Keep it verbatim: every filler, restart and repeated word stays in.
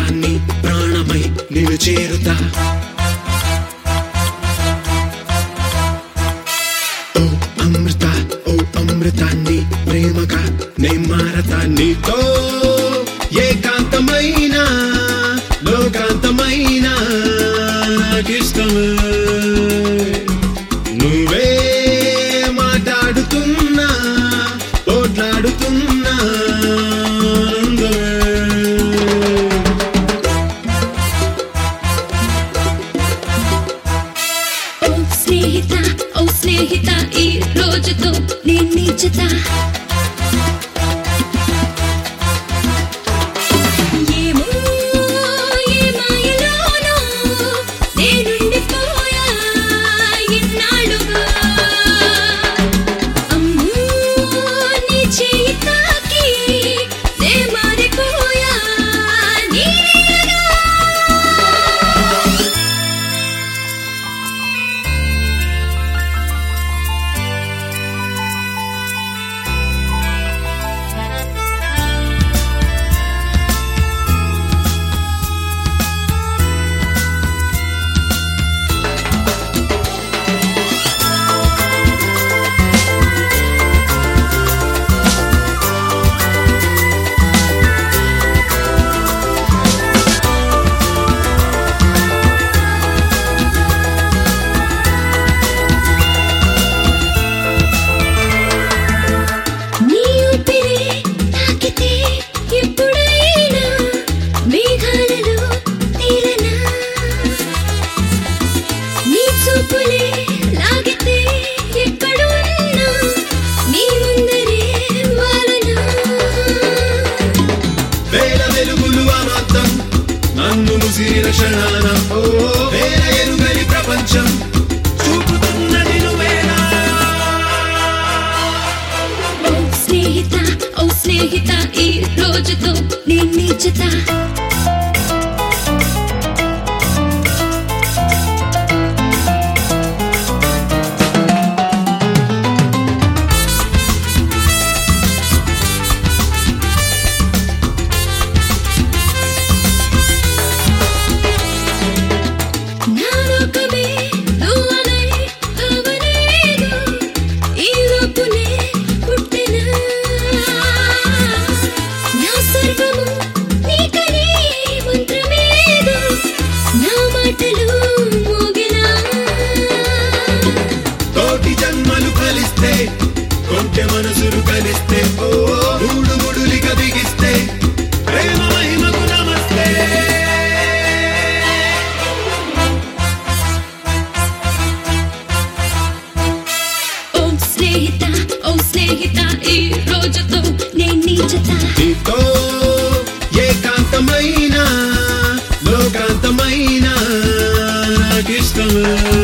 అమృతాన్ని ప్రాణమై నిన్ను చేరుతా ఓ అమృత ఓ అమృతాన్ని ప్రేమగా నే మారతా నీతో ఏకాంతమైన లోకాంతమైన నాకిష్టమే నువ్వే మాట్లాడుతున్నా పోట్లాడుతున్నా ఓ స్నేహిత ఓ స్నేహిత ఈ రోజుతో నేను నిజతా నన్ను ముసిరిన క్షణాన ఓ వేల ఎరుగని ప్రపంచం చూపుతున్నది నువ్వేనా ఓ స్నేహిత ఓ స్నేహిత ఈ రోజుతో నేను నిజతా కోటి జన్మలు కలిస్తే కొంటె మనసులు కలిస్తే ఓ మూడు ముడులిక బిగిస్తే ప్రేమ మహిమకు నమస్తే ఓ స్నేహిత ఓ స్నేహిత ఈ రోజుతో నేను నిజతా నీతో ఏకాంతమైన లోకాంతమైన నాకిష్టమే